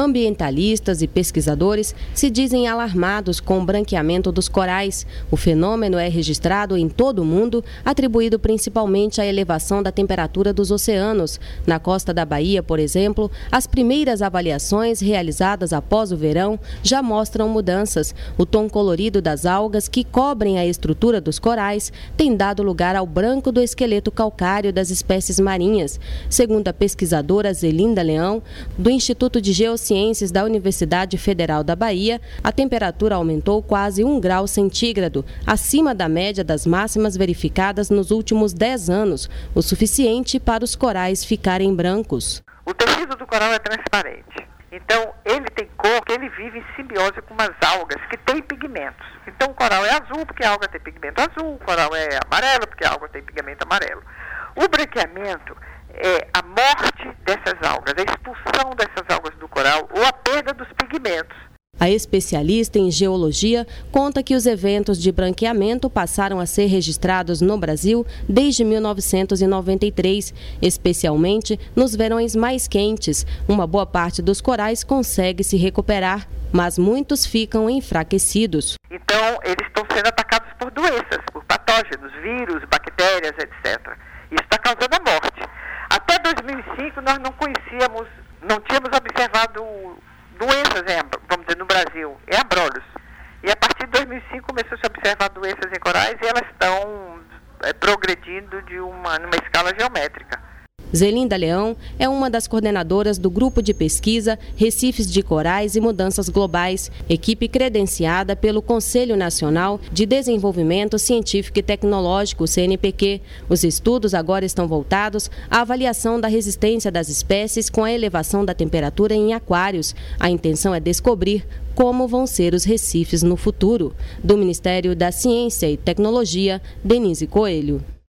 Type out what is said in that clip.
ambientalistas e pesquisadores se dizem alarmados com o branqueamento dos corais. O fenômeno é registrado em todo o mundo, atribuído principalmente à elevação da temperatura dos oceanos. Na costa da Bahia, por exemplo, as primeiras avaliações realizadas após o verão já mostram mudanças. O tom colorido das algas que cobrem a estrutura dos corais tem dado lugar ao branco do esqueleto calcário das espécies marinhas. Segundo a pesquisadora Zelinda Leão, do Instituto de Geociências da Universidade Federal da Bahia, a temperatura aumentou quase 1 grau centígrado, acima da média das máximas verificadas nos últimos 10 anos, o suficiente para os corais ficarem brancos. O tecido do coral é transparente, então ele tem cor, porque ele vive em simbiose com umas algas que têm pigmentos. Então o coral é azul porque a alga tem pigmento azul, o coral é amarelo porque a alga tem pigmento amarelo. O branqueamento é a morte dessas algas, a expulsão dessas algas do coral ou a perda dos pigmentos. A especialista em geologia conta que os eventos de branqueamento passaram a ser registrados no Brasil desde 1993, especialmente nos verões mais quentes. Uma boa parte dos corais consegue se recuperar, mas muitos ficam enfraquecidos. Então, eles estão sendo atacados por doenças, por patógenos, vírus, bactérias, etc. Isso está causando a morte. Até 2005, nós não tínhamos observado doenças, vamos dizer, no Brasil, em abrolhos. E a partir de 2005 começou a se observar doenças em corais e elas estão progredindo numa escala geométrica. Zelinda Leão é uma das coordenadoras do grupo de pesquisa Recifes de Corais e Mudanças Globais, equipe credenciada pelo Conselho Nacional de Desenvolvimento Científico e Tecnológico, CNPq. Os estudos agora estão voltados à avaliação da resistência das espécies com a elevação da temperatura em aquários. A intenção é descobrir como vão ser os recifes no futuro. Do Ministério da Ciência e Tecnologia, Denise Coelho.